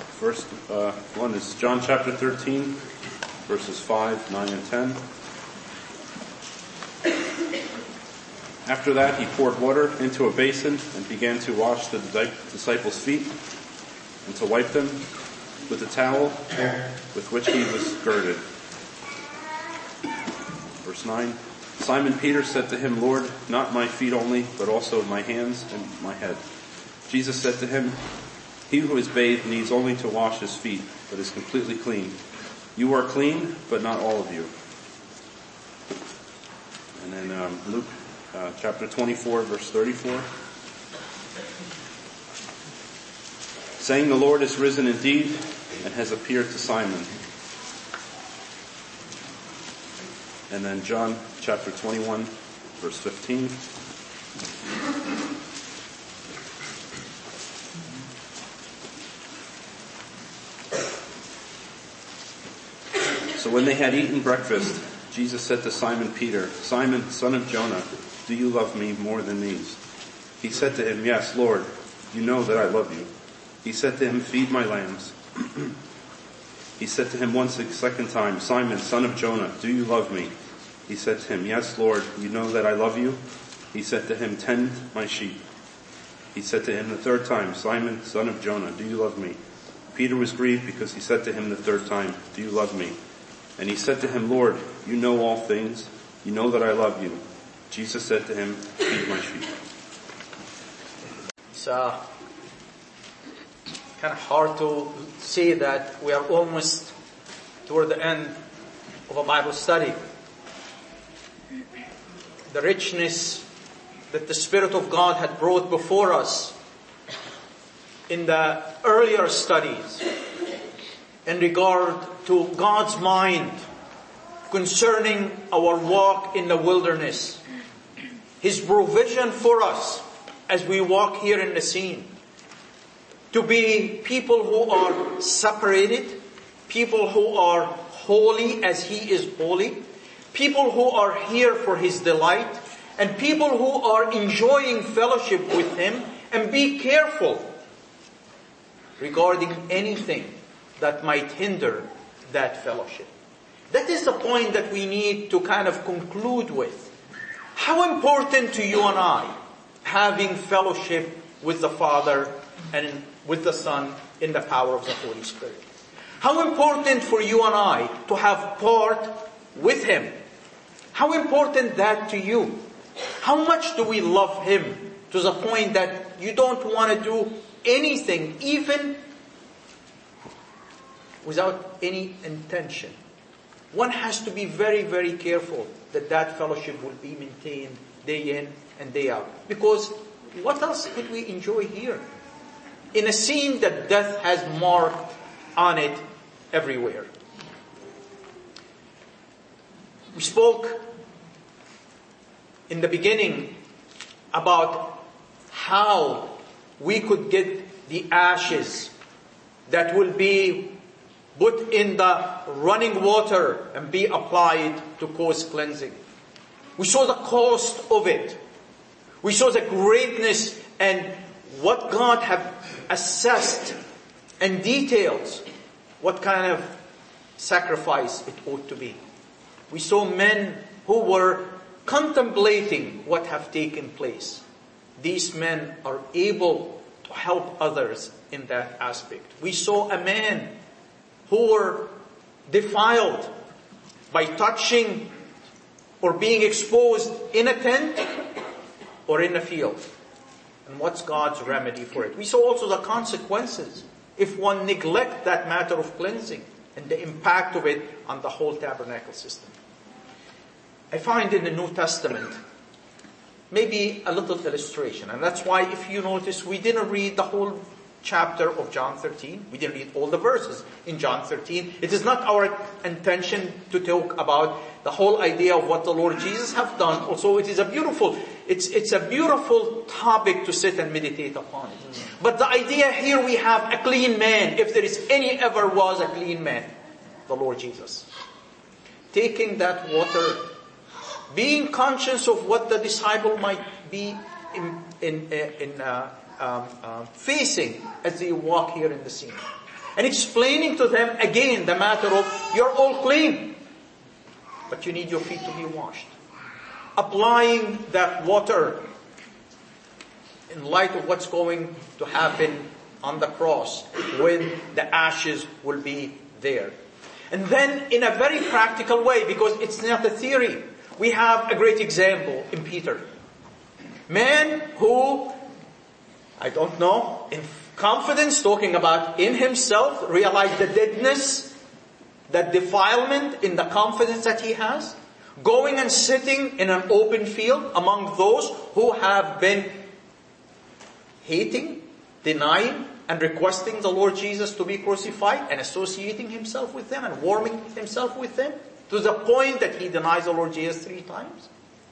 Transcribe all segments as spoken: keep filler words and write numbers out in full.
First uh, one is John chapter thirteen, verses five, nine, and ten. After that, he poured water into a basin and began to wash the disciples' feet and to wipe them with the towel with which he was girded. Verse nine. Simon Peter said to him, Lord, not my feet only, but also my hands and my head. Jesus said to him, he who is bathed needs only to wash his feet, but is completely clean. You are clean, but not all of you. And then um, Luke uh, chapter twenty-four, verse thirty-four. Saying, the Lord is risen indeed and has appeared to Simon. And then John chapter twenty-one, verse fifteen. So when they had eaten breakfast, Jesus said to Simon Peter, Simon, son of Jonah, do you love me more than these? He said to him, yes, Lord, you know that I love you. He said to him, feed my lambs. He said to him once a second time, Simon, son of Jonah, do you love me? He said to him, yes, Lord, you know that I love you. He said to him, tend my sheep. He said to him the third time, Simon, son of Jonah, do you love me? Peter was grieved because he said to him the third time, do you love me? And he said to him, Lord, you know all things. You know that I love you. Jesus said to him, feed my sheep. It's uh, kind of hard to see that we are almost toward the end of a Bible study. The richness that the Spirit of God had brought before us in the earlier studies in regard to God's mind concerning our walk in the wilderness. His provision for us as we walk here in the scene. To be people who are separated, people who are holy as He is holy, people who are here for His delight, and people who are enjoying fellowship with Him, and be careful regarding anything that might hinder that fellowship. That is the point that we need to kind of conclude with. How important to you and I having fellowship with the Father and with the Son in the power of the Holy Spirit. How important for you and I to have part with Him. How important that to you. How much do we love Him to the point that you don't want to do anything, even without any intention. One has to be very, very careful that that fellowship will be maintained day in and day out. Because what else could we enjoy here? In a scene that death has marked on it everywhere. We spoke in the beginning about how we could get the ashes that will be put in the running water and be applied to cause cleansing. We saw the cost of it. We saw the greatness and what God had assessed and details what kind of sacrifice it ought to be. We saw men who were contemplating what have taken place. These men are able to help others in that aspect. We saw a man who were defiled by touching or being exposed in a tent or in a field. And what's God's remedy for it? We saw also the consequences if one neglects that matter of cleansing and the impact of it on the whole tabernacle system. I find in the New Testament maybe a little illustration. And that's why, if you notice, we didn't read the whole chapter of John thirteen. We didn't read all the verses in John thirteen. It is not our intention to talk about the whole idea of what the Lord Jesus have done. Also, it is a beautiful, it's, it's a beautiful topic to sit and meditate upon it. Mm-hmm. But the idea here, we have a clean man, if there is any ever was a clean man, the Lord Jesus. Taking that water, being conscious of what the disciple might be in, in, in, uh, Um, uh, facing as they walk here in the scene. and explaining to them again the matter of, you're all clean, but you need your feet to be washed. Applying that water in light of what's going to happen on the cross when the ashes will be there. And then in a very practical way, because it's not a theory, we have a great example in Peter. Man who, I don't know, in confidence, talking about in himself, realized the deadness, that defilement in the confidence that he has, going and sitting in an open field among those who have been hating, denying, and requesting the Lord Jesus to be crucified, and associating himself with them and warming himself with them to the point that he denies the Lord Jesus three times.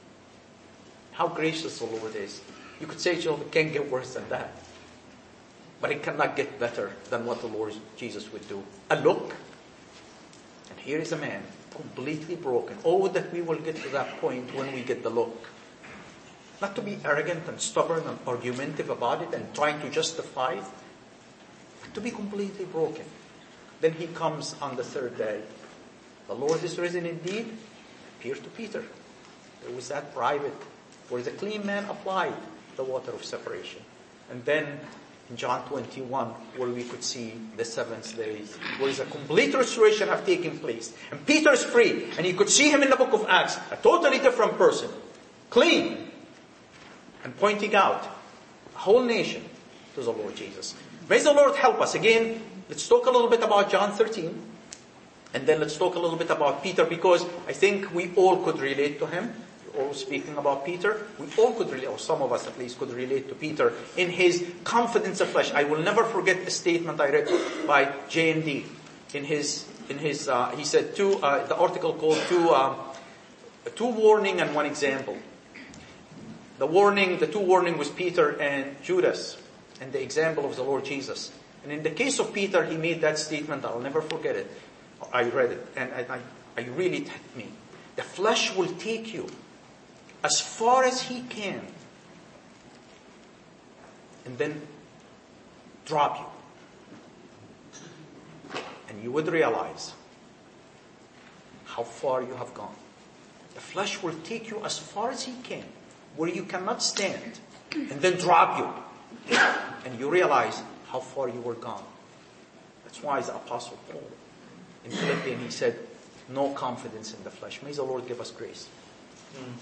How gracious the Lord is. You could say, Joe, it can't get worse than that. But it cannot get better than what the Lord Jesus would do. A look, and here is a man completely broken. Oh, that we will get to that point when we get the look. Not to be arrogant and stubborn and argumentative about it and trying to justify it, but to be completely broken. Then he comes on the third day. The Lord is risen indeed. Appears to Peter. There was that private, where the clean man applied the water of separation. And then in John twenty-one, where we could see the seventh day, where a complete restoration have taken place. And Peter is free, and you could see him in the book of Acts, a totally different person, clean, and pointing out a whole nation to the Lord Jesus. May the Lord help us. Again, let's talk a little bit about John thirteen, and then let's talk a little bit about Peter, because I think we all could relate to him. All speaking about Peter, we all could relate, or some of us at least could relate to Peter in his confidence of flesh. I will never forget a statement I read by J N D in his, in his, uh, he said two, uh, the article called two, um, two warning and one example. The warning, the two warning was Peter and Judas, and the example of the Lord Jesus. And in the case of Peter, he made that statement, I'll never forget it. I read it, and I, I, I really, it hit me. The flesh will take you as far as he can, and then drop you. And you would realize how far you have gone. The flesh will take you as far as he can, where you cannot stand, and then drop you. And you realize how far you were gone. That's why the Apostle Paul, in Philippians, he said, no confidence in the flesh. May the Lord give us grace. Mm.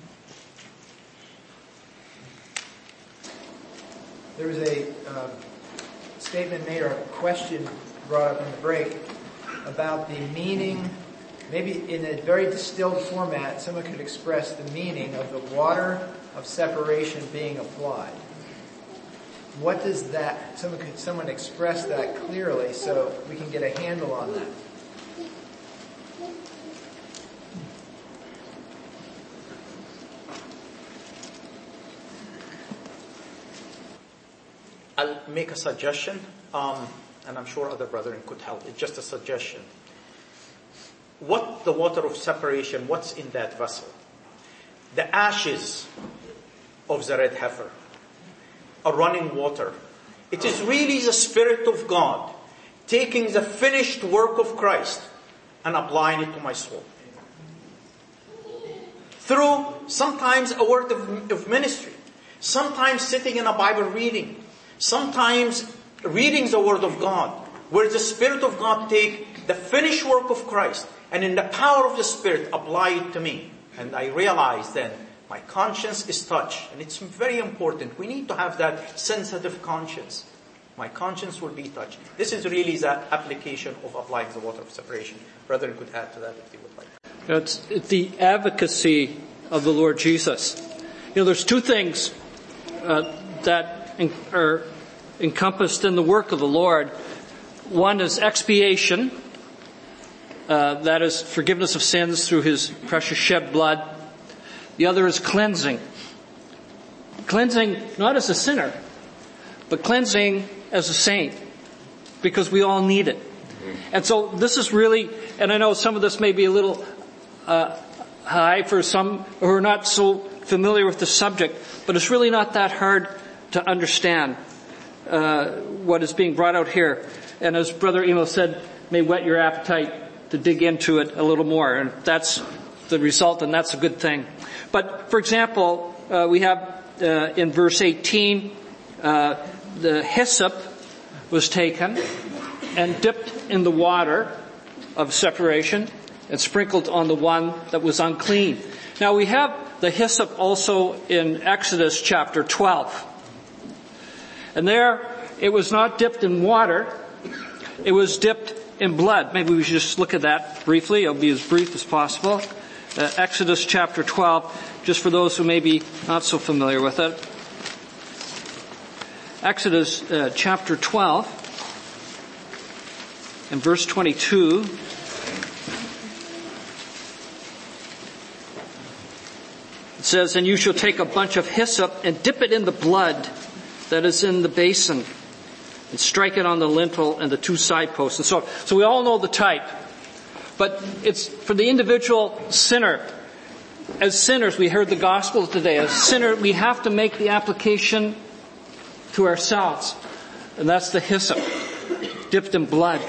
There was a uh, statement made or a question brought up in the break about the meaning, maybe in a very distilled format, someone could express the meaning of the water of separation being applied. What does that, someone could someone express that clearly so we can get a handle on that? I'll make a suggestion, um, and I'm sure other brethren could help. It's just a suggestion. What the water of separation, what's in that vessel? The ashes of the red heifer, a running water. It is really the Spirit of God taking the finished work of Christ and applying it to my soul. Through sometimes a word of, of ministry, sometimes sitting in a Bible reading, sometimes reading the Word of God, where the Spirit of God take the finished work of Christ and in the power of the Spirit apply it to me. And I realize then my conscience is touched. And it's very important. We need to have that sensitive conscience. My conscience will be touched. This is really the application of applying the water of separation. Brethren could add to that if they would like. It's the advocacy of the Lord Jesus. You know, there's two things uh, that are encompassed in the work of the Lord. One is expiation, uh, that is forgiveness of sins through His precious shed blood. The other is cleansing. Cleansing not as a sinner, but cleansing as a saint, because we all need it. And so this is really, and I know some of this may be a little uh, high for some who are not so familiar with the subject, but it's really not that hard to understand uh, what is being brought out here. and as Brother Emo said, may whet your appetite to dig into it a little more. And that's the result, and that's a good thing. But, for example, uh, we have uh, in verse eighteen, uh, the hyssop was taken and dipped in the water of separation and sprinkled on the one that was unclean. Now we have the hyssop also in Exodus chapter twelve. And there, it was not dipped in water, it was dipped in blood. Maybe we should just look at that briefly. It'll be as brief as possible. Uh, Exodus chapter twelve, just for those who may be not so familiar with it. Exodus uh, chapter twelve and verse twenty-two. It says, and you shall take a bunch of hyssop and dip it in the blood that is in the basin and strike it on the lintel and the two side posts and so on. So we all know the type. But it's for the individual sinner. As sinners, we heard the gospel today. As sinner, we have to make the application to ourselves. And that's the hyssop, dipped in blood.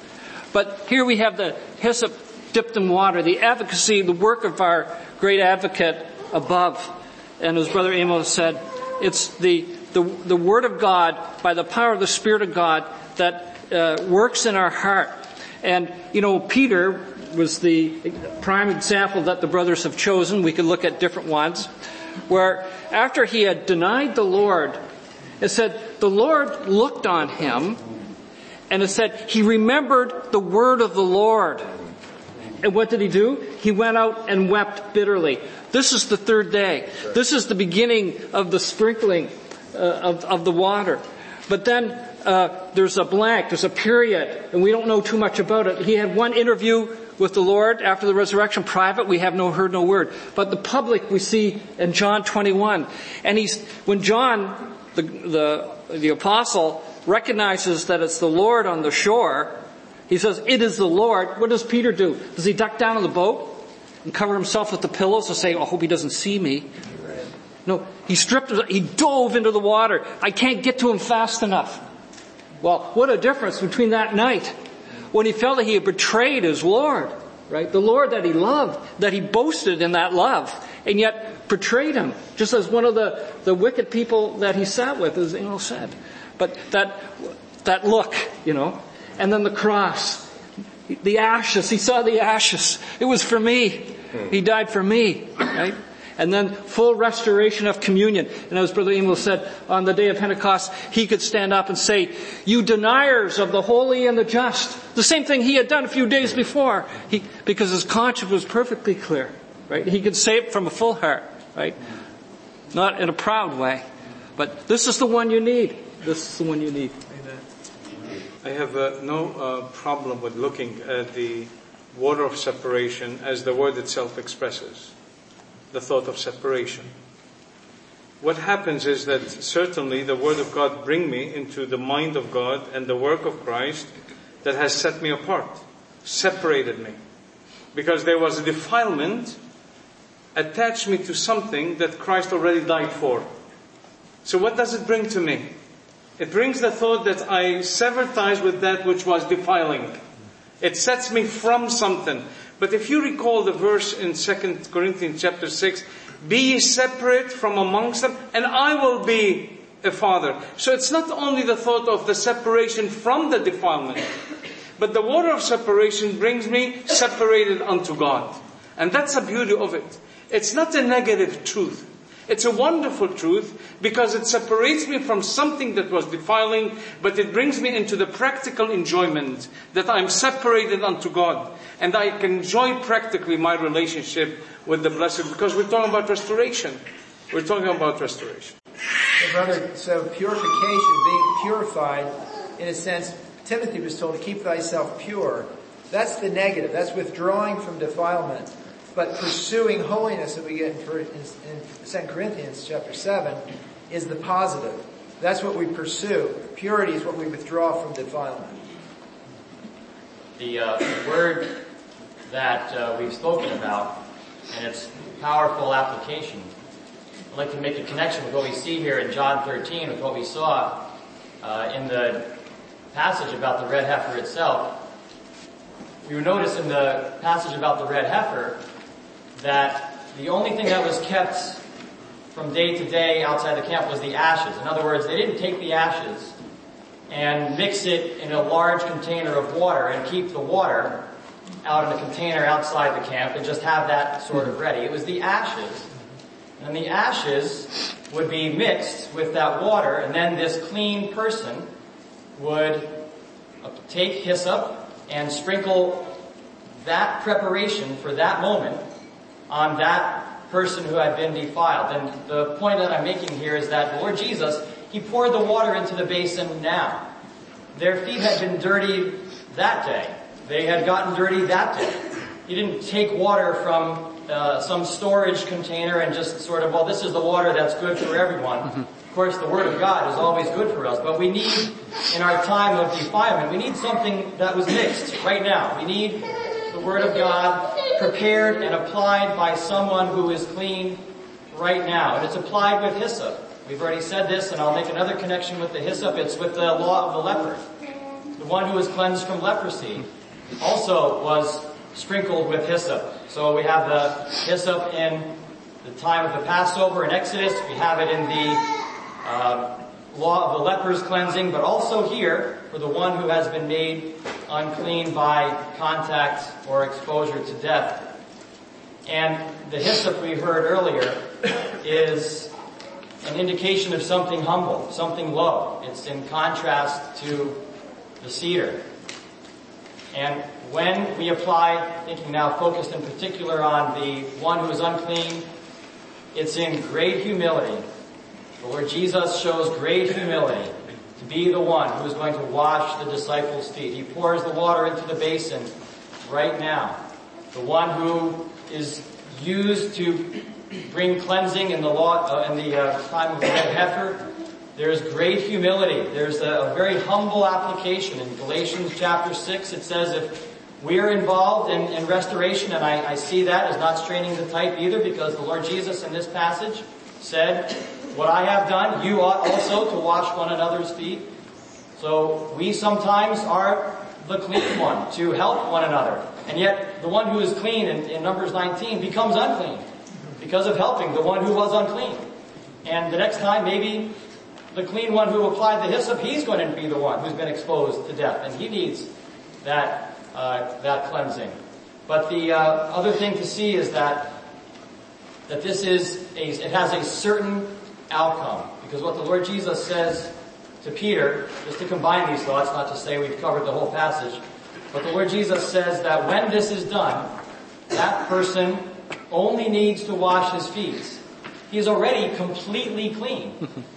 But here we have the hyssop dipped in water, the advocacy, the work of our great advocate above. And as Brother Amos said, it's the, the, the Word of God, by the power of the Spirit of God, that uh, works in our heart. And, you know, Peter was the prime example that the brothers have chosen. We could look at different ones. Where after he had denied the Lord, it said, the Lord looked on him, and it said, he remembered the word of the Lord. And what did he do? He went out and wept bitterly. This is the third day. This is the beginning of the sprinkling uh, of, of the water. But then uh, there's a blank, there's a period, and we don't know too much about it. He had one interview with the Lord after the resurrection, private. We have no heard no word. But the public we see in John twenty-one. And he's when John, the the, the apostle, recognizes that it's the Lord on the shore, he says, it is the Lord. What does Peter do? Does he duck down in the boat and cover himself with the pillows and say, oh, I hope he doesn't see me? No, he stripped, he dove into the water. I can't get to him fast enough. Well, what a difference between that night when he felt that he had betrayed his Lord, right? The Lord that he loved, that he boasted in that love, and yet betrayed him, just as one of the, the wicked people that he sat with, as Amos said. But that, that look, you know, and then the cross, the ashes, he saw the ashes. It was for me. He died for me, right? And then full restoration of communion. And as Brother Emil said, on the day of Pentecost, he could stand up and say, you deniers of the holy and the just. The same thing he had done a few days before. He, because his conscience was perfectly clear, right? He could say it from a full heart, right? Not in a proud way. But this is the one you need. This is the one you need. I have uh, no uh, problem with looking at the water of separation as the word itself expresses. The thought of separation. What happens is that certainly the Word of God bring me into the mind of God and the work of Christ that has set me apart, separated me. Because there was a defilement attached me to something that Christ already died for. So what does it bring to me? It brings the thought that I sever ties with that which was defiling. It sets me from something. But if you recall the verse in Second Corinthians chapter six, be ye separate from amongst them, and I will be a father. So it's not only the thought of the separation from the defilement, but the water of separation brings me separated unto God. And that's the beauty of it. It's not a negative truth. It's a wonderful truth because it separates me from something that was defiling, but it brings me into the practical enjoyment that I'm separated unto God. And I can enjoy practically my relationship with the Blessed because we're talking about restoration. We're talking about restoration. So, brother, so purification, being purified, in a sense, Timothy was told to keep thyself pure. That's the negative. That's withdrawing from defilement. But pursuing holiness that we get in, in Second Corinthians chapter seven is the positive. That's what we pursue. Purity is what we withdraw from defilement. The, uh, the word that uh, we've spoken about and its powerful application, I'd like to make a connection with what we see here in John thirteen, with what we saw uh, in the passage about the red heifer itself, we would notice in the passage about the red heifer that the only thing that was kept from day to day outside the camp was the ashes. In other words, they didn't take the ashes and mix it in a large container of water and keep the water out in a container outside the camp and just have that sort of ready. It was the ashes. And the ashes would be mixed with that water, and then this clean person would take hyssop and sprinkle that preparation for that moment on that person who had been defiled. And the point that I'm making here is that the Lord Jesus, He poured the water into the basin now. Their feet had been dirty that day. They had gotten dirty that day. He didn't take water from uh, some storage container and just sort of, well, this is the water that's good for everyone. Of course, the Word of God is always good for us, but we need, in our time of defilement, we need something that was mixed right now. We need the Word of God prepared and applied by someone who is clean right now. And it's applied with hyssop. We've already said this, and I'll make another connection with the hyssop. It's with the law of the leper. The one who was cleansed from leprosy also was sprinkled with hyssop. So we have the hyssop in the time of the Passover in Exodus. We have it in the uh, law of the leper's cleansing, but also here for the one who has been made unclean by contact or exposure to death. And the hyssop we heard earlier is an indication of something humble, something low. It's in contrast to the cedar. And when we apply, thinking now focused in particular on the one who is unclean, it's in great humility. The Lord Jesus shows great humility to be the one who is going to wash the disciples' feet. He pours the water into the basin right now. The one who is used to bring cleansing in the law, uh, in the uh, time of the red heifer. There's great humility. There's a, a very humble application. In Galatians chapter six, it says if we're involved in, in restoration, and I, I see that as not straining the type either, because the Lord Jesus in this passage said, what I have done, you ought also to wash one another's feet. So we sometimes are the clean one to help one another. And yet the one who is clean in, in Numbers nineteen becomes unclean because of helping the one who was unclean. And the next time, maybe the clean one who applied the hyssop, he's going to be the one who's been exposed to death, and he needs that uh, that cleansing. But the uh, other thing to see is that that this is a, it has a certain outcome, because what the Lord Jesus says to Peter, just to combine these thoughts, not to say we've covered the whole passage, but the Lord Jesus says that when this is done, that person only needs to wash his feet. He is already completely clean.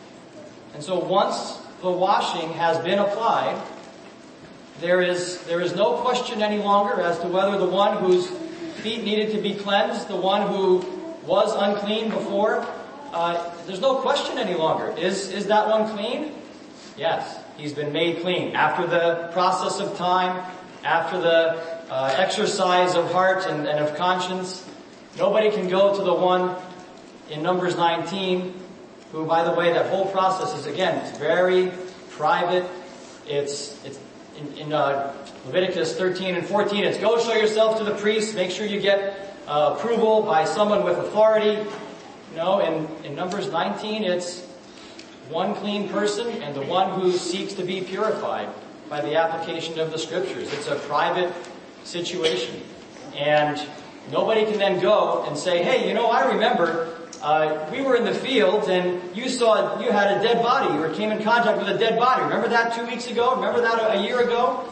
And so once the washing has been applied, there is, there is no question any longer as to whether the one whose feet needed to be cleansed, the one who was unclean before, uh, there's no question any longer. Is, is that one clean? Yes, he's been made clean. After the process of time, after the uh, exercise of heart and, and of conscience, nobody can go to the one in Numbers nineteen, who, by the way, that whole process is, again, it's very private. It's, it's in, in uh, Leviticus thirteen and fourteen, it's go show yourself to the priest, make sure you get uh, approval by someone with authority. You know, in, in Numbers nineteen, it's one clean person and the one who seeks to be purified by the application of the Scriptures. It's a private situation. And nobody can then go and say, hey, you know, I remember uh, we were in the field and you saw, you had a dead body or came in contact with a dead body. Remember that two weeks ago? Remember that a, a year ago?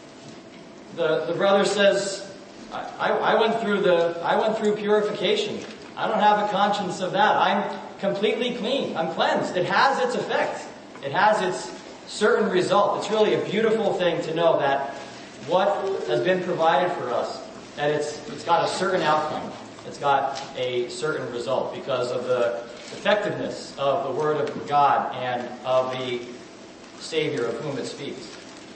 The, the brother says, I, I went through the, I went through purification. I don't have a conscience of that. I'm completely clean. I'm cleansed. It has its effect. It has its certain result. It's really a beautiful thing to know that what has been provided for us, that it's, it's got a certain outcome. It's got a certain result because of the effectiveness of the Word of God and of the Savior of whom it speaks.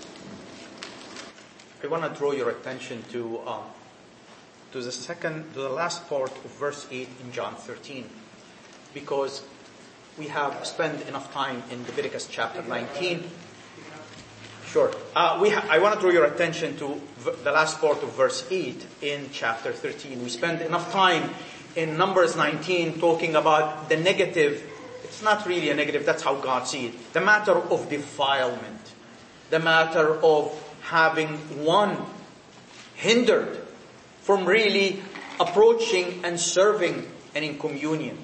I want to draw your attention to um, to the second, to the last part of verse eight in John thirteen, because we have spent enough time in Leviticus chapter nineteen Sure. Uh, we ha- I want to draw your attention to v- the last part of verse eight in chapter thirteen. We spent enough time in Numbers nineteen talking about the negative. It's not really a negative, that's how God sees it. The matter of defilement. The matter of having one hindered from really approaching and serving and in communion.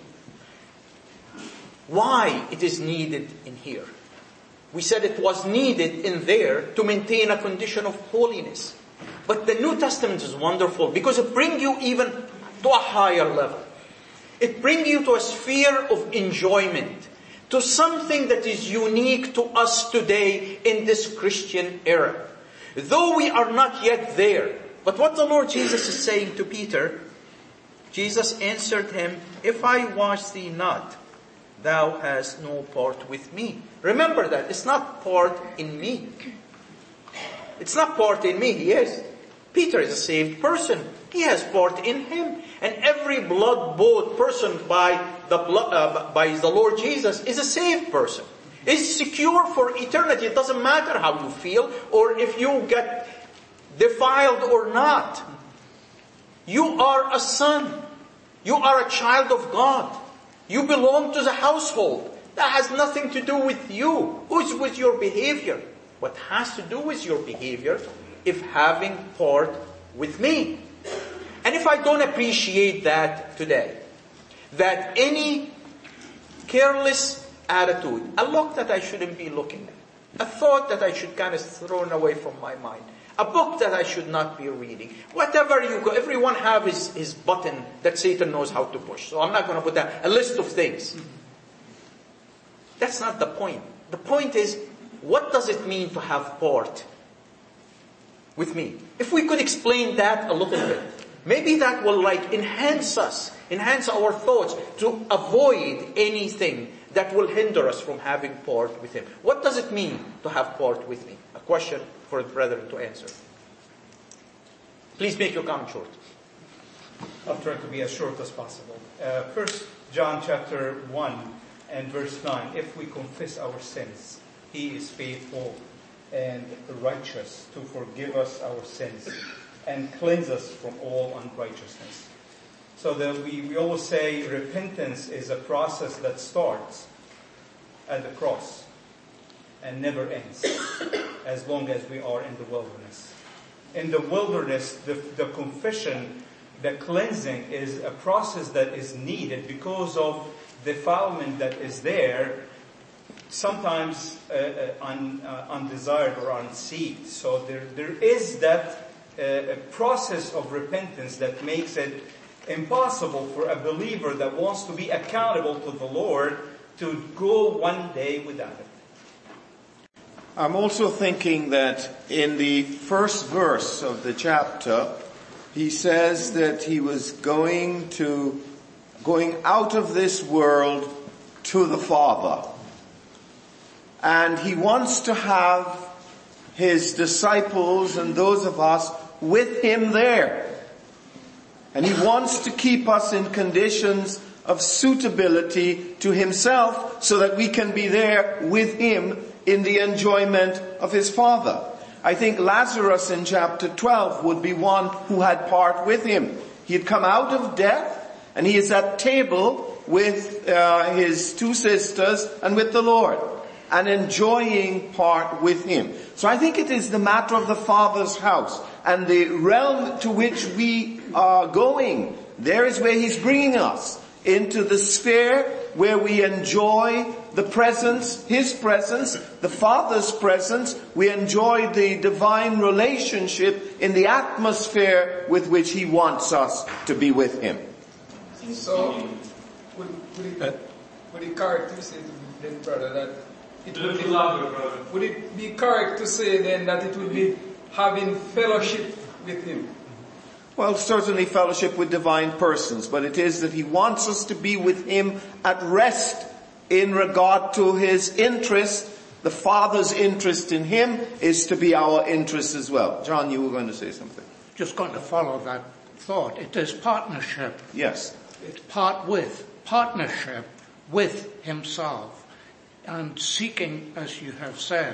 Why it is needed in here? We said it was needed in there to maintain a condition of holiness. But the New Testament is wonderful because it brings you even to a higher level. It brings you to a sphere of enjoyment, to something that is unique to us today in this Christian era. Though we are not yet there, but what the Lord Jesus is saying to Peter, Jesus answered him, "If I wash thee not, thou hast no part with me." Remember that. It's not part in me. It's not part in me. He is. Peter is a saved person. He has part in him. And every blood-bought person by the blood, uh, by the Lord Jesus is a saved person. Is secure for eternity. It doesn't matter how you feel or if you get defiled or not. You are a son. You are a child of God. You belong to the household. That has nothing to do with you. Who's with your behavior? What has to do with your behavior if having part with me. And if I don't appreciate that today, that any careless attitude, a look that I shouldn't be looking at, a thought that I should kind of throw away from my mind, a book that I should not be reading, whatever you go, everyone have his, his button that Satan knows how to push. So I'm not going to put that, a list of things. That's not the point. The point is, what does it mean to have part with me? If we could explain that a little bit, maybe that will like enhance us, enhance our thoughts to avoid anything that will hinder us from having part with Him. What does it mean to have part with me? A question for the brethren to answer. Please make your comment short. I'll try to be as short as possible. Uh, First John chapter one and verse nine. If we confess our sins, He is faithful and righteous to forgive us our sins and cleanse us from all unrighteousness. So that we, we always say repentance is a process that starts at the cross and never ends as long as we are in the wilderness. In the wilderness, the, the confession, the cleansing is a process that is needed because of defilement that is there, sometimes uh, uh, un, uh, undesired or unseen. So there, there is that uh, process of repentance that makes it impossible for a believer that wants to be accountable to the Lord to go one day without it. I'm also thinking that in the first verse of the chapter, he says that he was going to, going out of this world to the Father. And he wants to have his disciples and those of us with him there. And he wants to keep us in conditions of suitability to himself so that we can be there with him in the enjoyment of his Father. I think Lazarus in chapter twelve would be one who had part with him. He had come out of death and he is at table with uh, his two sisters and with the Lord and enjoying part with him. So I think it is the matter of the Father's house and the realm to which we are going. There is where he's bringing us, into the sphere where we enjoy the presence, his presence, the Father's presence. We enjoy the divine relationship in the atmosphere with which he wants us to be with him. So, would, would, it, would it correct to say to then, brother, that it would be, louder, would it be correct to say then that it would be having fellowship with him? Well, certainly fellowship with divine persons, but it is that he wants us to be with him at rest in regard to his interest. The Father's interest in him is to be our interest as well. John, you were going to say something. Just going to follow that thought. It is partnership. Yes. It's part with, partnership with himself, and seeking, as you have said,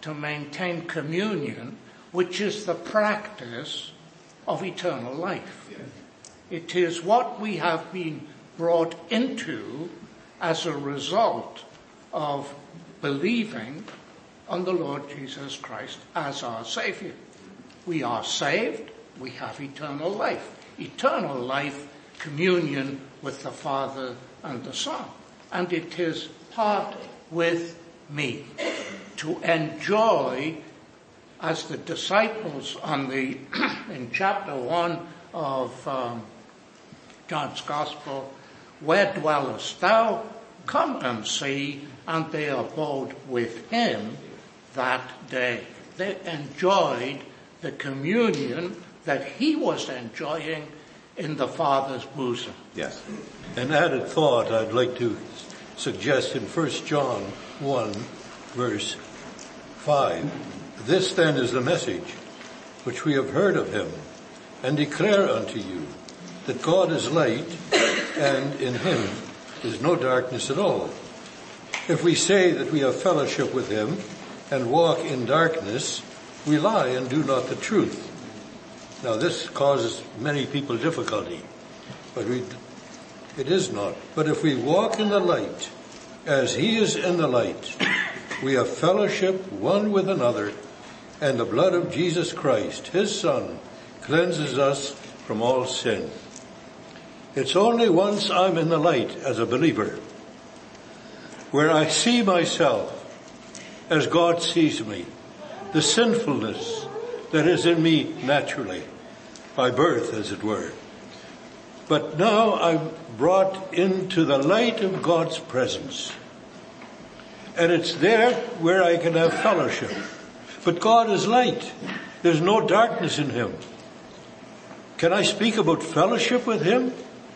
to maintain communion, which is the practice of eternal life. It is what we have been brought into as a result of believing on the Lord Jesus Christ as our Savior. We are saved, we have eternal life. Eternal life, communion with the Father and the Son. And it is part with me to enjoy, as the disciples on the in chapter one of um, John's Gospel, where dwellest thou? Come and see. And they abode with him that day. They enjoyed the communion that he was enjoying in the Father's bosom. Yes. An added thought I'd like to suggest in First John one, verse five. This then is the message which we have heard of him, and declare unto you, that God is light, and in him is no darkness at all. If we say that we have fellowship with him, and walk in darkness, we lie and do not the truth. Now this causes many people difficulty, but we, it is not. But if we walk in the light, as he is in the light, we have fellowship one with another, and the blood of Jesus Christ, his Son, cleanses us from all sin. It's only once I'm in the light as a believer, where I see myself as God sees me, the sinfulness that is in me naturally, by birth as it were. But now I'm brought into the light of God's presence. And it's there where I can have fellowship. But God is light. There's no darkness in him. Can I speak about fellowship with him,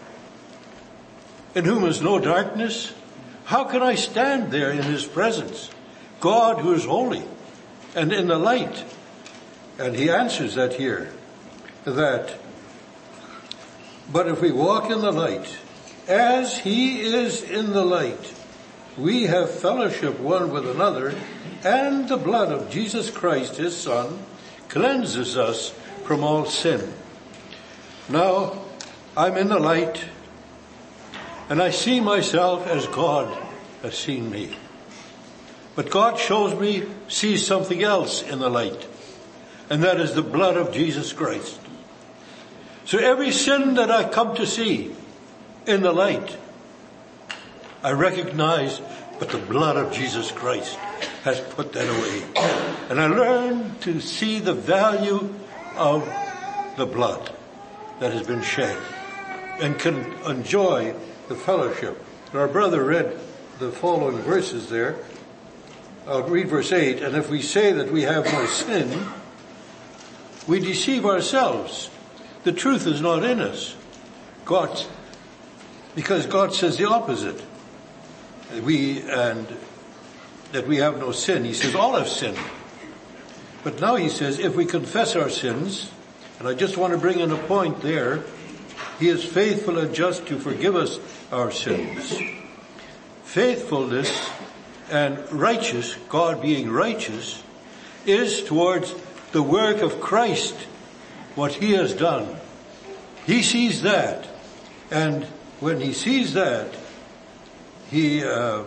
in whom is no darkness? How can I stand there in his presence? God who is holy and in the light. And he answers that here, that, but if we walk in the light, as he is in the light, we have fellowship one with another, and the blood of Jesus Christ, his Son, cleanses us from all sin. Now, I'm in the light, and I see myself as God has seen me. But God shows me, sees something else in the light, and that is the blood of Jesus Christ. So every sin that I come to see in the light, I recognize, but the blood of Jesus Christ has put that away. And I learn to see the value of the blood that has been shed, and can enjoy the fellowship. And our brother read the following verses there. I'll read verse eight. And if we say that we have no sin, we deceive ourselves. The truth is not in us. God, because God says the opposite. We, and that we have no sin. He says all have sinned. But now he says if we confess our sins, and I just want to bring in a point there, he is faithful and just to forgive us our sins. Faithfulness and righteous, God being righteous, is towards the work of Christ, what he has done. He sees that, and when he sees that, he uh,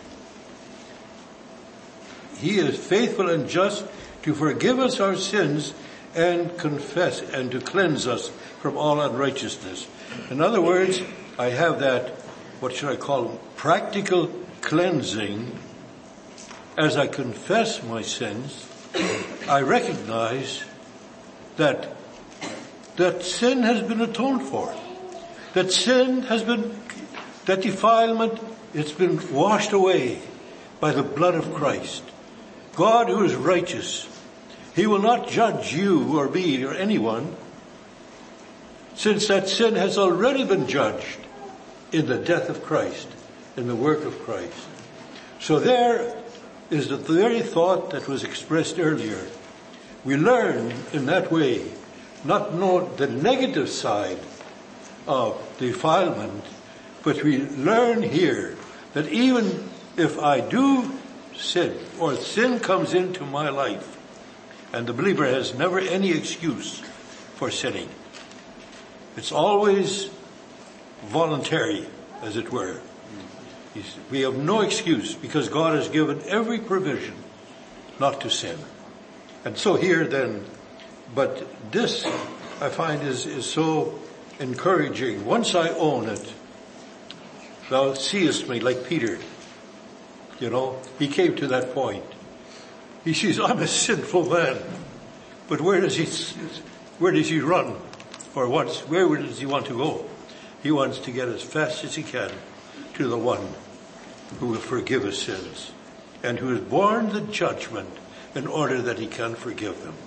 he is faithful and just to forgive us our sins and confess and to cleanse us from all unrighteousness. In other words, I have that, what should I call them, practical cleansing. As I confess my sins, I recognize that that sin has been atoned for. That sin has been, that defilement, it's been washed away by the blood of Christ. God who is righteous, he will not judge you or me or anyone, since that sin has already been judged in the death of Christ, in the work of Christ. So there is the very thought that was expressed earlier. We learn in that way, not know the negative side of defilement, but we learn here that even if I do sin, or sin comes into my life, and the believer has never any excuse for sinning. It's always voluntary, as it were. We have no excuse because God has given every provision not to sin. And so here then, but this I find is, is so encouraging. Once I own it, thou seest me like Peter. You know, he came to that point. He says, I'm a sinful man. But where does he, where does he run? Or what's, where does he want to go? He wants to get as fast as he can to the one who will forgive his sins and who has borne the judgment in order that he can forgive them.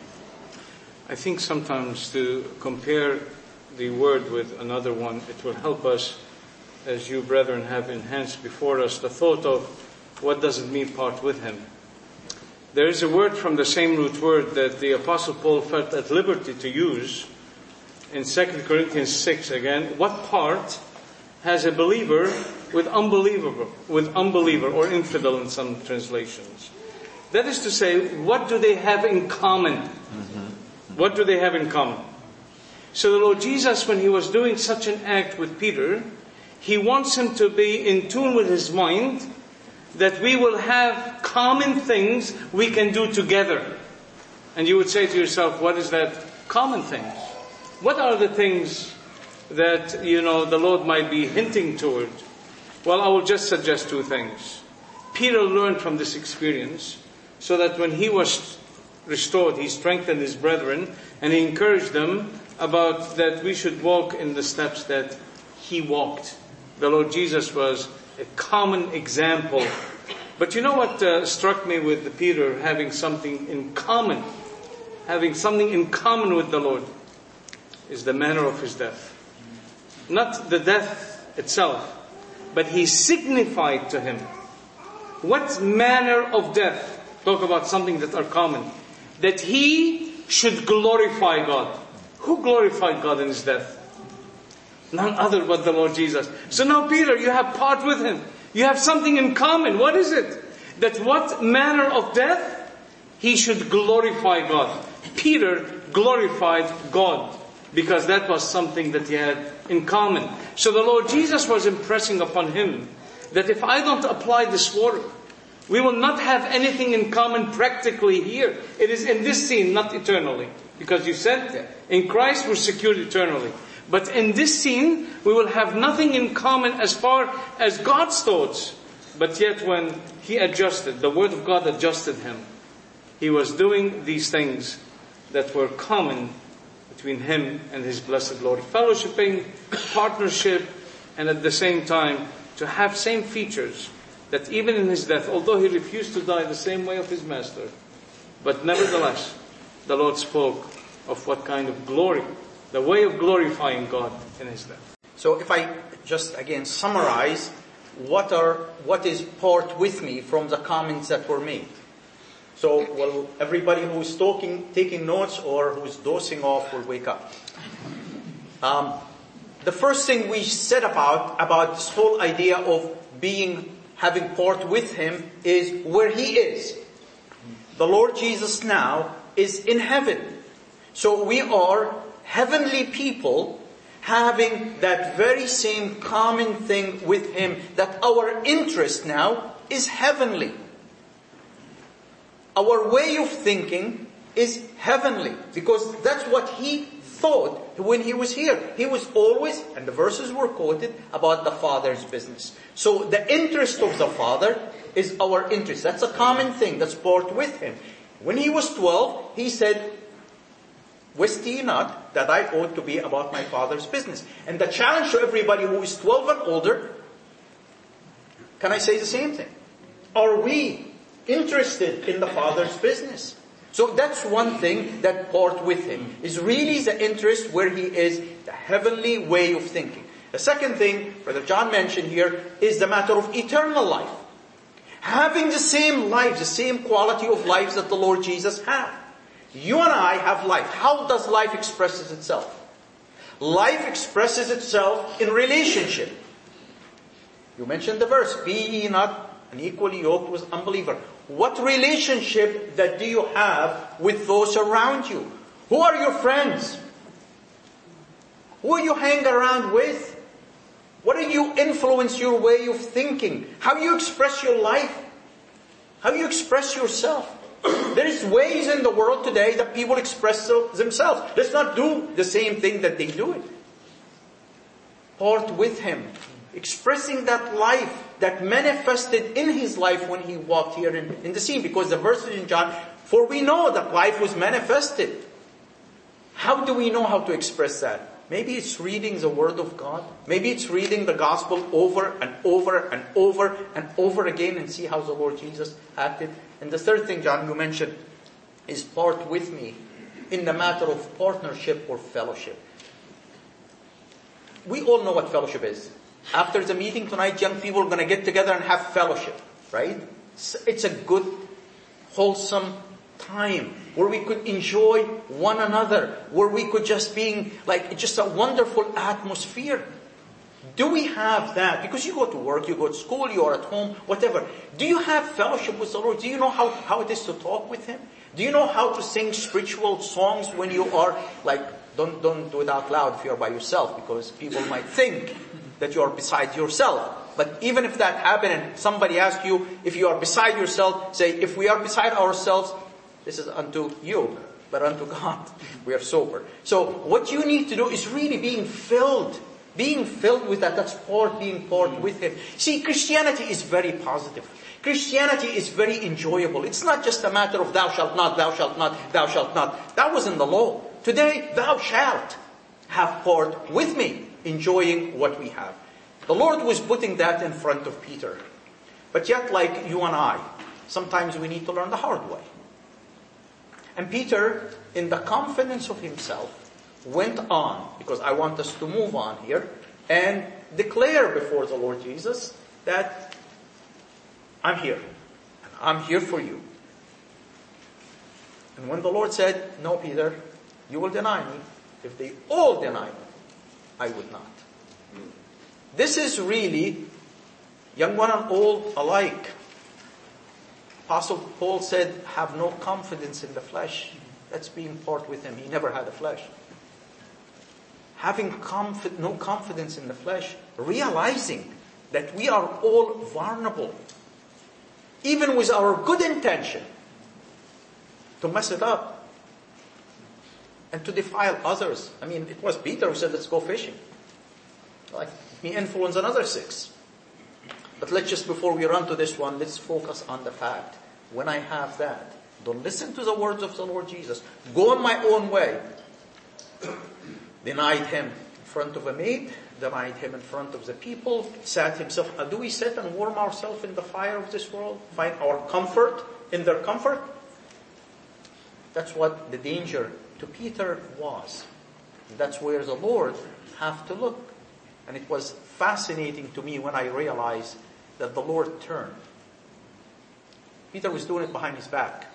I think sometimes to compare the word with another one, it will help us, as you brethren have enhanced before us, the thought of what does it mean part with him. There is a word from the same root word that the Apostle Paul felt at liberty to use in Second Corinthians six again. What part has a believer with unbeliever, with unbeliever or infidel in some translations? That is to say, what do they have in common? Mm-hmm. What do they have in common? So the Lord Jesus, when he was doing such an act with Peter, he wants him to be in tune with his mind, that we will have common things we can do together. And you would say to yourself, what is that common things? What are the things that, you know, the Lord might be hinting toward? Well, I will just suggest two things. Peter learned from this experience, so that when he was restored, he strengthened his brethren, and he encouraged them about that we should walk in the steps that he walked. The Lord Jesus was a common example. But you know what uh, struck me with Peter having something in common, having something in common with the Lord, is the manner of his death. Not the death itself, but he signified to him. What manner of death? Talk about something that are common. That he should glorify God. Who glorified God in his death? None other but the Lord Jesus. So now Peter, you have part with him. You have something in common. What is it? That what manner of death? He should glorify God. Peter glorified God because that was something that he had in common. So the Lord Jesus was impressing upon him that if I don't apply this word, we will not have anything in common practically here. It is in this scene, not eternally. Because you said, in Christ we're secured eternally. But in this scene, we will have nothing in common as far as God's thoughts. But yet when he adjusted, the Word of God adjusted him, he was doing these things that were common between him and his blessed Lord. Fellowshipping, partnership, and at the same time, to have same features. That even in his death, although he refused to die the same way of his master, but nevertheless, the Lord spoke of what kind of glory, the way of glorifying God in his death. So if I just again summarize, what are what is part with me from the comments that were made? So, well, everybody who's talking, taking notes or who's dozing off will wake up. Um, the first thing we said about about this whole idea of being having part with him is where he is. The Lord Jesus now is in heaven. So we are heavenly people having that very same common thing with him, that our interest now is heavenly. Our way of thinking is heavenly, because that's what he thought when he was here. He was always, and the verses were quoted, about the Father's business. So the interest of the Father is our interest. That's a common thing that's part with him. When he was twelve, he said, "Wist ye not that I ought to be about my Father's business?" And the challenge to everybody who is twelve and older, can I say the same thing? Are we interested in the Father's business? So that's one thing that part with him, is really the interest where he is, the heavenly way of thinking. The second thing, Brother John mentioned here, is the matter of eternal life. Having the same life, the same quality of life that the Lord Jesus had. You and I have life. How does life express itself? Life expresses itself in relationship. You mentioned the verse, "Be ye not unequally yoked with unbeliever. What relationship that do you have with those around you? Who are your friends? Who you hang around with? What do you influence your way of thinking? How you express your life? How you express yourself? There is ways in the world today that people express themselves. Let's not do the same thing that they do it. Part with Him. Expressing that life that manifested in His life when He walked here in, in the scene. Because the verse in John, for we know that life was manifested. How do we know how to express that? Maybe it's reading the Word of God. Maybe it's reading the Gospel over and over and over and over again and see how the Lord Jesus acted. And the third thing, John, you mentioned is part with me in the matter of partnership or fellowship. We all know what fellowship is. After the meeting tonight, young people are going to get together and have fellowship, right? It's a good, wholesome time where we could enjoy one another, where we could just be like, just a wonderful atmosphere. Do we have that? Because you go to work, you go to school, you are at home, whatever. Do you have fellowship with the Lord? Do you know how, how it is to talk with Him? Do you know how to sing spiritual songs when you are like, don't, don't do it out loud if you are by yourself, because people might think that you are beside yourself. But even if that happened and somebody asks you if you are beside yourself, say, if we are beside ourselves, this is unto you, but unto God we are sober. So what you need to do is really being filled, being filled with that. That's part, being part with Him. See, Christianity is very positive. Christianity is very enjoyable. It's not just a matter of thou shalt not, thou shalt not, thou shalt not. That was in the law. Today, thou shalt have part with me, enjoying what we have. The Lord was putting that in front of Peter. But yet, like you and I, sometimes we need to learn the hard way. And Peter, in the confidence of himself, went on, because I want us to move on here, and declare before the Lord Jesus that I'm here. And I'm here for you. And when the Lord said, no, Peter, you will deny me. If they all deny me, I would not. This is really young one and old alike. Apostle Paul said, have no confidence in the flesh. That's being part with Him. He never had a flesh. Having confi- no confidence in the flesh, realizing that we are all vulnerable, even with our good intention, to mess it up and to defile others. I mean, it was Peter who said, let's go fishing. Like, he influenced another six. But let's just, before we run to this one, let's focus on the fact. When I have that, don't listen to the words of the Lord Jesus. Go on my own way. Denied Him in front of a maid, denied Him in front of the people, sat Himself. Uh, do we sit and warm ourselves in the fire of this world? Find our comfort in their comfort? That's what the danger to Peter was. That's where the Lord have to look. And it was fascinating to me when I realized that the Lord turned. Peter was doing it behind his back.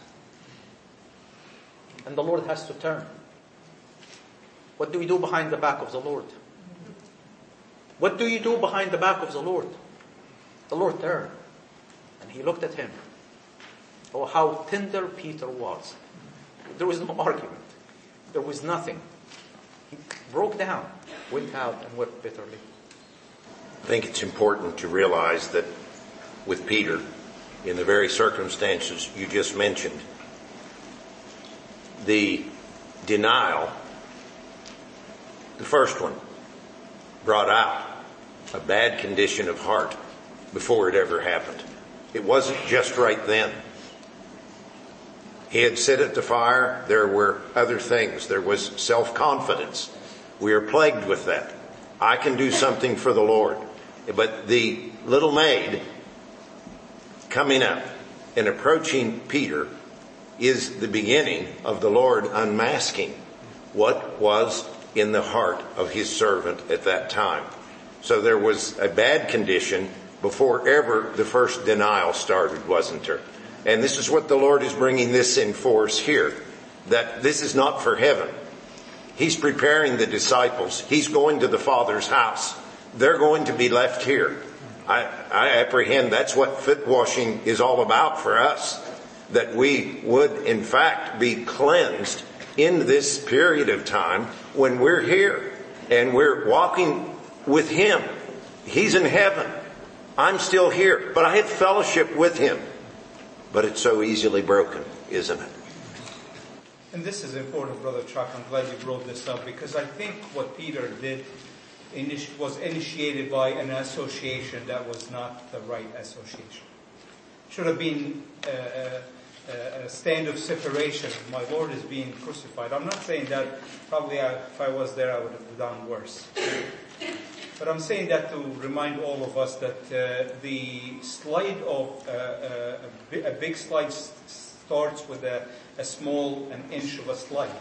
And the Lord has to turn. What do we do behind the back of the Lord? What do you do behind the back of the Lord? The Lord turned. And He looked at him. Oh, how tender Peter was. There was no argument. There was nothing. He broke down, went out and wept bitterly. I think it's important to realize that with Peter, in the very circumstances you just mentioned, the denial, the first one, brought out a bad condition of heart before it ever happened. It wasn't just right then. He had sit at the fire. There were other things. There was self-confidence. We are plagued with that. I can do something for the Lord. But the little maid coming up and approaching Peter is the beginning of the Lord unmasking what was in the heart of His servant at that time. So there was a bad condition before ever the first denial started, wasn't there? And this is what the Lord is bringing this in force here, that this is not for heaven. He's preparing the disciples. He's going to the Father's house. They're going to be left here. I, I apprehend that's what foot washing is all about for us. That we would in fact be cleansed in this period of time when we're here and we're walking with Him. He's in heaven. I'm still here, but I had fellowship with Him. But it's so easily broken, isn't it? And this is important, Brother Chuck. I'm glad you brought this up, because I think what Peter did initi- was initiated by an association that was not the right association. Should have been uh, uh, a stand of separation. My Lord is being crucified. I'm not saying that. Probably I, if I was there, I would have done worse. But I'm saying that to remind all of us that uh, the slide of uh, uh, a, bi- a big slide s- starts with a, a small, an inch of a slide.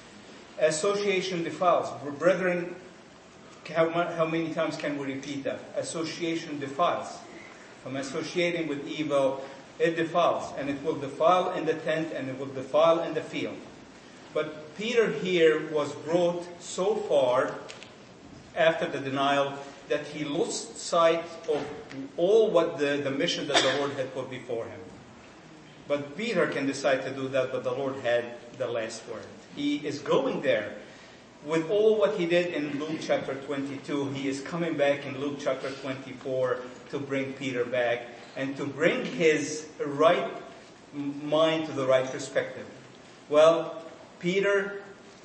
Association defiles. Brethren, how, mu- how many times can we repeat that? Association defiles. From associating with evil, it defiles. And it will defile in the tent, and it will defile in the field. But Peter here was brought so far after the denial that he lost sight of all what the, the mission that the Lord had put before him. But Peter can decide to do that, but the Lord had the last word. He is going there. With all what he did in Luke chapter twenty-two, he is coming back in Luke chapter twenty-four to bring Peter back and to bring his right mind to the right perspective. Well, Peter,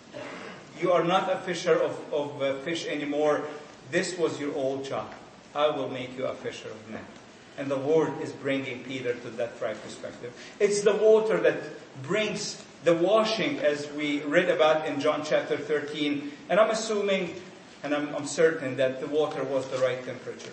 you are not a fisher of, of uh, fish anymore. This was your old job. I will make you a fisher of men. And the Lord is bringing Peter to that right perspective. It's the water that brings the washing, as we read about in John chapter thirteen. And I'm assuming, and I'm, I'm certain that the water was the right temperature.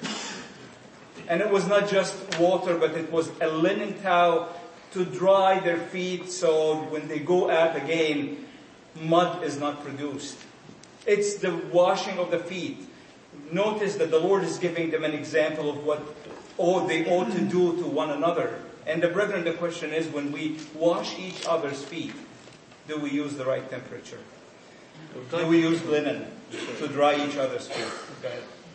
And it was not just water, but it was a linen towel to dry their feet, so when they go out again, mud is not produced. It's the washing of the feet. Notice that the Lord is giving them an example of what oh, they ought to do to one another. And the brethren, the question is, when we wash each other's feet, do we use the right temperature? Do we use linen to dry each other's feet? Okay.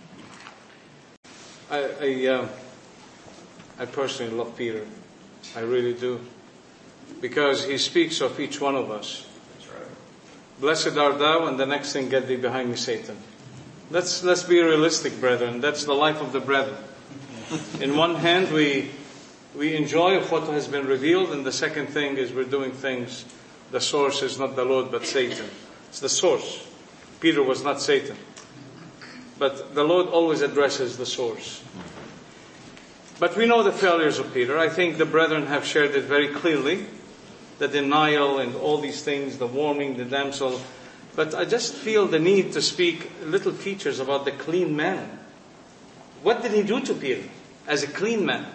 I I, uh, I personally love Peter. I really do. Because he speaks of each one of us. Blessed art thou, and the next thing, get thee behind me, Satan. Let's, let's be realistic, brethren. That's the life of the brethren. In one hand, we we enjoy of what has been revealed, and the second thing is we're doing things. The source is not the Lord, but Satan. It's the source. Peter was not Satan. But the Lord always addresses the source. But we know the failures of Peter. I think the brethren have shared it very clearly. The denial and all these things, the warming, the damsel. But I just feel the need to speak little features about the clean man. What did he do to Peter as a clean man?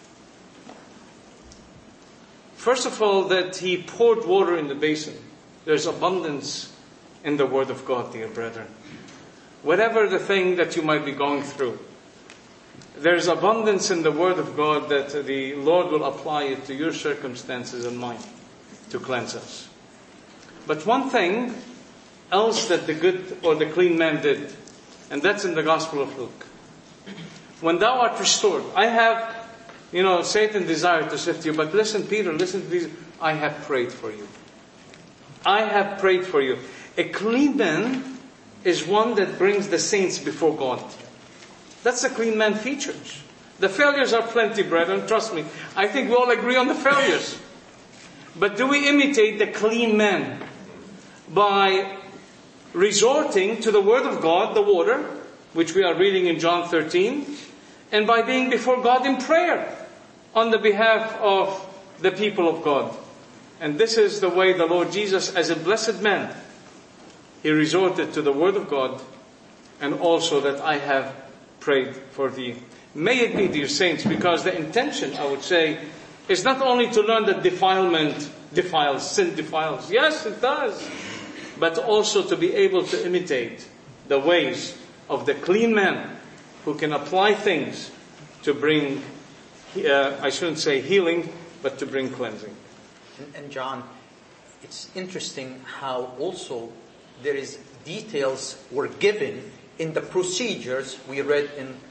First of all, that he poured water in the basin. There's abundance in the Word of God, dear brethren. Whatever the thing that you might be going through, there's abundance in the Word of God that the Lord will apply it to your circumstances and mine to cleanse us. But one thing else that the good or the clean man did, and that's in the Gospel of Luke. When thou art restored, I have, you know, Satan desired to sift you, but listen, Peter, listen to these. I have prayed for you. I have prayed for you. A clean man is one that brings the saints before God. That's the clean man features. The failures are plenty, brethren, trust me. I think we all agree on the failures. But do we imitate the clean man by resorting to the Word of God, the water, which we are reading in John thirteen, and by being before God in prayer on the behalf of the people of God? And this is the way the Lord Jesus, as a blessed man, He resorted to the Word of God, and also that I have prayed for thee. May it be, dear saints, because the intention, I would say, is not only to learn that defilement defiles, sin defiles. Yes, it does. But also to be able to imitate the ways of the clean man who can apply things to bring, uh, I shouldn't say healing, but to bring cleansing. And, and John, it's interesting how also there is details were given in the procedures we read in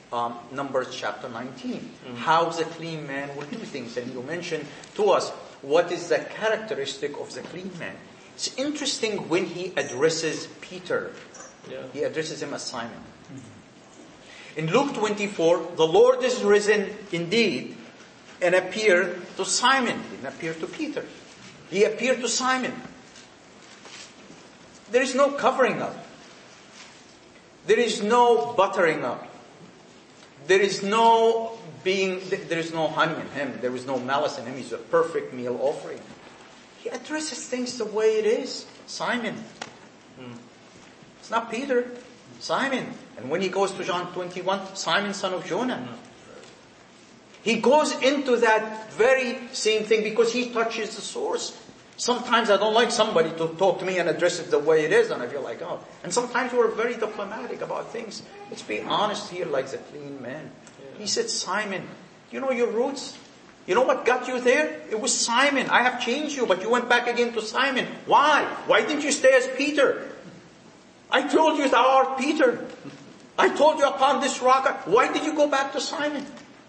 um, Numbers chapter nineteen. Mm-hmm. How the clean man will do things. And you mentioned to us what is the characteristic of the clean man. It's interesting when he addresses Peter. Yeah. He addresses him as Simon. Mm-hmm. In Luke twenty-four, the Lord is risen indeed and appeared to Simon. He didn't appear to Peter. He appeared to Simon. There is no covering up. There is no buttering up. There is no being, there is no honey in him. There is no malice in him. He's a perfect meal offering. He addresses things the way it is. Simon. Hmm. It's not Peter. Simon. And when he goes to John twenty-one, Simon, son of Jonah. He goes into that very same thing because he touches the source. Sometimes I don't like somebody to talk to me and address it the way it is, and I feel like, oh. And sometimes we're very diplomatic about things. Let's be honest here like the clean man. He said, Simon, you know your roots? You know what got you there? It was Simon. I have changed you, but you went back again to Simon. Why? Why didn't you stay as Peter? I told you thou art Peter. I told you upon this rock. Why did you go back to Simon?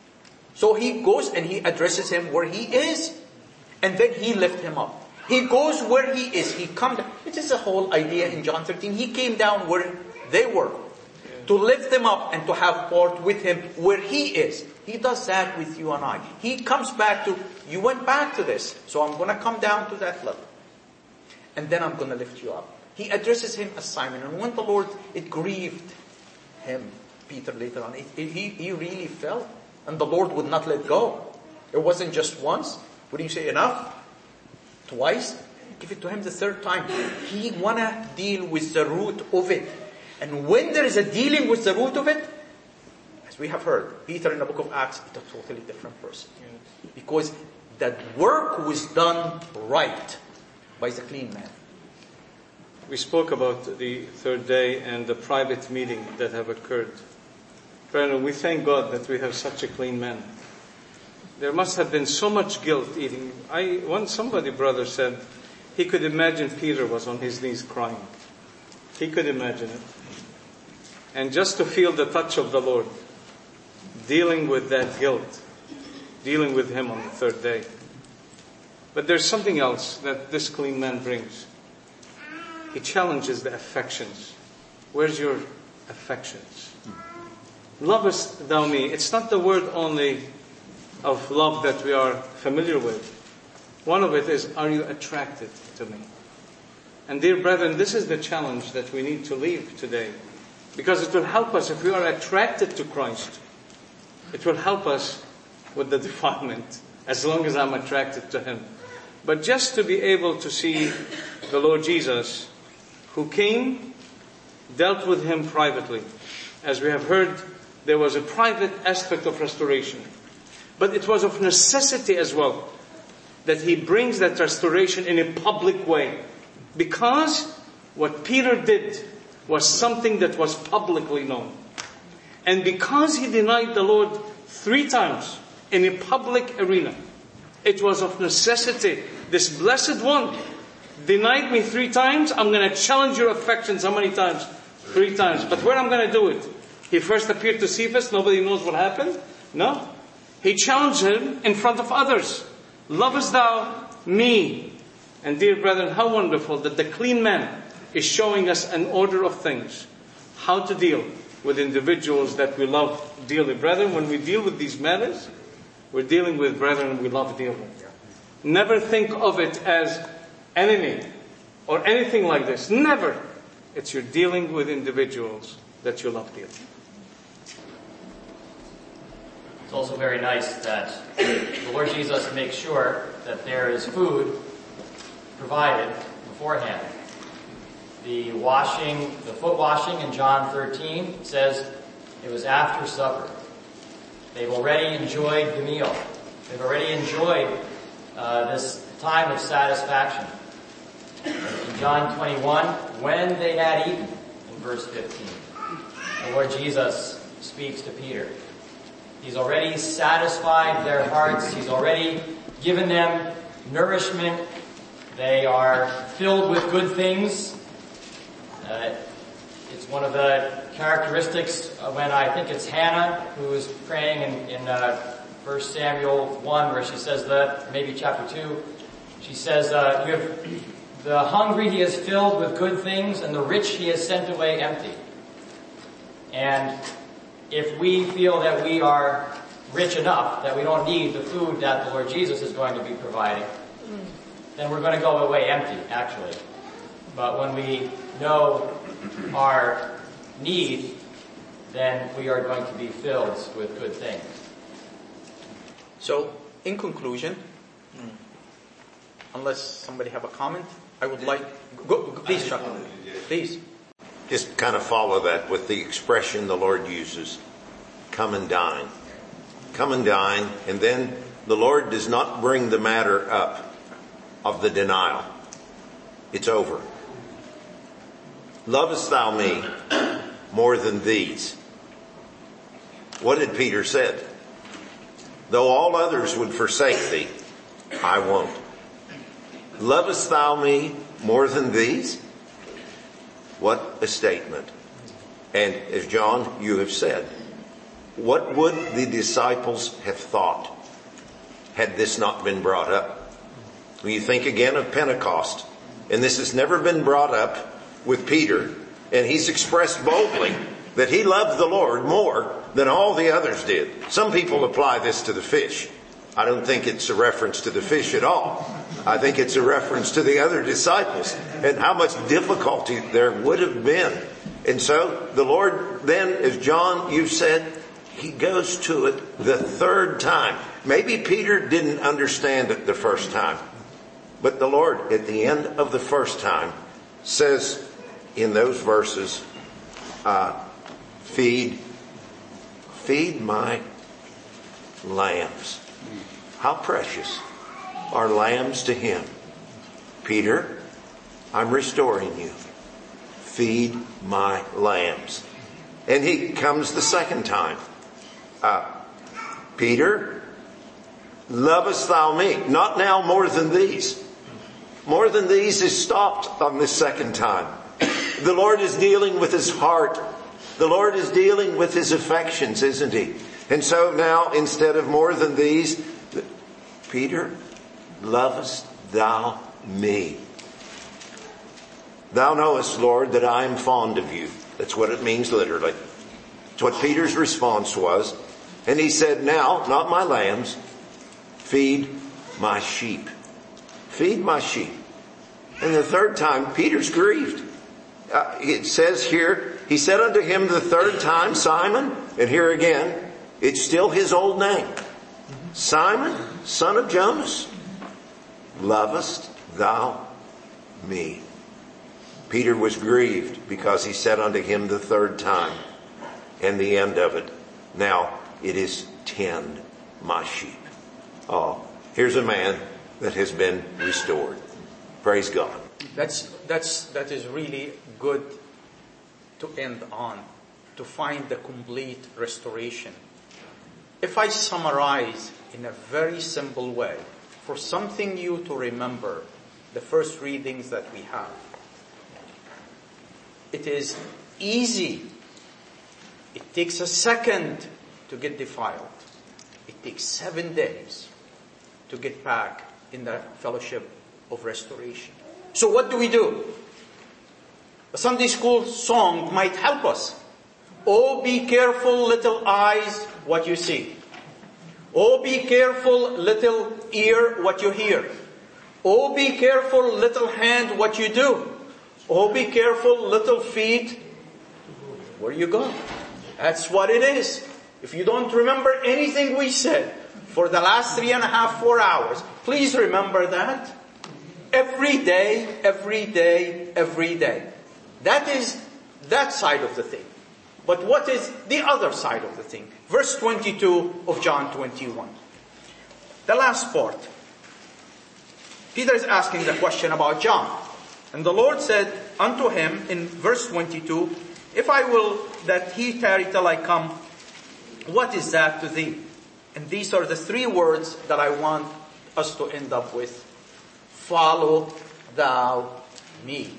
So he goes and he addresses him where he is. And then he lifts him up. He goes where he is. He comes down. It is the whole idea in John thirteen. He came down where they were. To lift them up and to have part with him where he is. He does that with you and I. He comes back to, you went back to this. So I'm going to come down to that level. And then I'm going to lift you up. He addresses him as Simon. And when the Lord, it grieved him, Peter later on. It, it, he, he really felt. And the Lord would not let go. It wasn't just once. Would you say enough? Twice? Give it to him the third time. He want to deal with the root of it. And when there is a dealing with the root of it, as we have heard, Peter in the book of Acts is a totally different person. Because that work was done right by the clean man. We spoke about the third day and the private meeting that have occurred. Brethren, we thank God that we have such a clean man. There must have been so much guilt eating. I once somebody, brother, said he could imagine Peter was on his knees crying. He could imagine it. And just to feel the touch of the Lord, dealing with that guilt, dealing with him on the third day. But there's something else that this clean man brings. He challenges the affections. Where's your affections? Lovest thou me? It's not the word only of love that we are familiar with. One of it is, are you attracted to me? And dear brethren, this is the challenge that we need to leave today. Because it will help us if we are attracted to Christ. It will help us with the defilement, as long as I'm attracted to Him. But just to be able to see the Lord Jesus, who came, dealt with him privately. As we have heard, there was a private aspect of restoration. But it was of necessity as well that he brings that restoration in a public way. Because what Peter did was something that was publicly known. And because he denied the Lord three times in a public arena, it was of necessity. This blessed one denied me three times. I'm going to challenge your affections how many times? Three times. But where I'm going to do it? He first appeared to Cephas. Nobody knows what happened. No. He challenged him in front of others. Lovest thou me? And dear brethren, how wonderful that the clean man is showing us an order of things. How to deal with individuals that we love dearly. Brethren, when we deal with these matters, we're dealing with brethren we love dearly. Never think of it as enemy or anything like this. Never. It's you're dealing with individuals that you love dearly. It's also very nice that the Lord Jesus makes sure that there is food provided beforehand. The washing, the foot washing in John thirteen says it was after supper. They've already enjoyed the meal. They've already enjoyed uh, this time of satisfaction. In John twenty-one, when they had eaten, in verse fifteen, the Lord Jesus speaks to Peter. He's already satisfied their hearts. He's already given them nourishment. They are filled with good things. Uh, It's one of the characteristics when I think it's Hannah who is praying in, in uh, First Samuel one, where she says that, maybe chapter two, she says, uh, "You have the hungry he has filled with good things, and the rich he has sent away empty." And if we feel that we are rich enough, that we don't need the food that the Lord Jesus is going to be providing, then we're going to go away empty, actually. But when we know our need, then we are going to be filled with good things. So, in conclusion, unless somebody have a comment, I would like... Go, go, please, Chuck. Please. Just kind of follow that with the expression the Lord uses. Come and dine. Come and dine. And then the Lord does not bring the matter up of the denial. It's over. Lovest thou me more than these? What did Peter said? Though all others would forsake thee, I won't. Lovest thou me more than these? What a statement. And as John, you have said, what would the disciples have thought had this not been brought up? When you think again of Pentecost, and this has never been brought up with Peter, and he's expressed boldly that he loved the Lord more than all the others did. Some people apply this to the fish. I don't think it's a reference to the fish at all. I think it's a reference to the other disciples and how much difficulty there would have been. And so the Lord then, as John, you said, he goes to it the third time. Maybe Peter didn't understand it the first time. But the Lord, at the end of the first time, says in those verses, uh, feed, feed my lambs. How precious are lambs to him. Peter, I'm restoring you. Feed my lambs. And he comes the second time. Uh, Peter, lovest thou me? Not now more than these. More than these is stopped on this second time. The Lord is dealing with his heart. The Lord is dealing with his affections, isn't he? And so now, instead of more than these, Peter, lovest thou me? Thou knowest, Lord, that I am fond of you. That's what it means literally. It's what Peter's response was. And he said, now, not my lambs, feed my sheep. Feed my sheep. And the third time, Peter's grieved. Uh, it says here, he said unto him the third time, Simon, and here again, it's still his old name. Simon, son of Jonas, lovest thou me? Peter was grieved because he said unto him the third time, and the end of it, now it is tend my sheep. Oh, here's a man that has been restored. Praise God. That's, that's, that is really good to end on, to find the complete restoration. If I summarize in a very simple way, for something new to remember, the first readings that we have, it is easy. It takes a second to get defiled. It takes seven days to get back in the fellowship of restoration. So what do we do? A Sunday school song might help us. Oh, be careful, little eyes, what you see. Oh, be careful, little ear, what you hear. Oh, be careful, little hand, what you do. Oh, be careful, little feet, where you go. That's what it is. If you don't remember anything we said for the last three and a half, four hours, please remember that. Every day, every day, every day. That is that side of the thing. But what is the other side of the thing? Verse twenty-two of John twenty-one. The last part. Peter is asking the question about John. And the Lord said unto him in verse twenty-two, if I will that he tarry till I come, what is that to thee? And these are the three words that I want us to end up with. Follow thou me.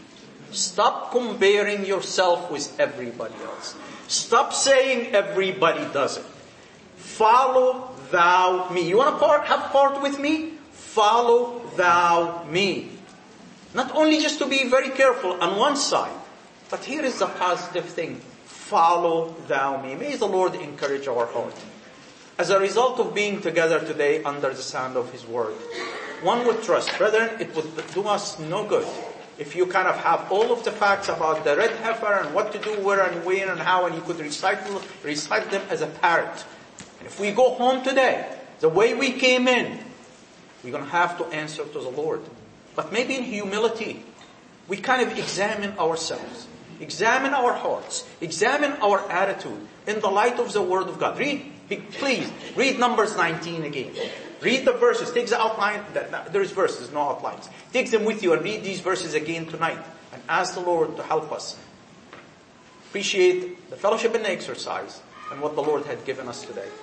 Stop comparing yourself with everybody else. Stop saying everybody does it. Follow thou me. You want to part, have part with me? Follow thou me. Not only just to be very careful on one side, but here is the positive thing. Follow thou me. May the Lord encourage our heart. As a result of being together today under the sound of His word, one would trust, brethren, it would do us no good if you kind of have all of the facts about the red heifer and what to do, where and when and how, and you could recite, recite them as a parrot. And if we go home today, the way we came in, we're going to have to answer to the Lord. But maybe in humility, we kind of examine ourselves, examine our hearts, examine our attitude in the light of the Word of God. Read, please, read Numbers nineteen again. Read the verses. Take the outline. There is verses, no outlines. Take them with you and read these verses again tonight. And ask the Lord to help us appreciate the fellowship and the exercise and what the Lord had given us today.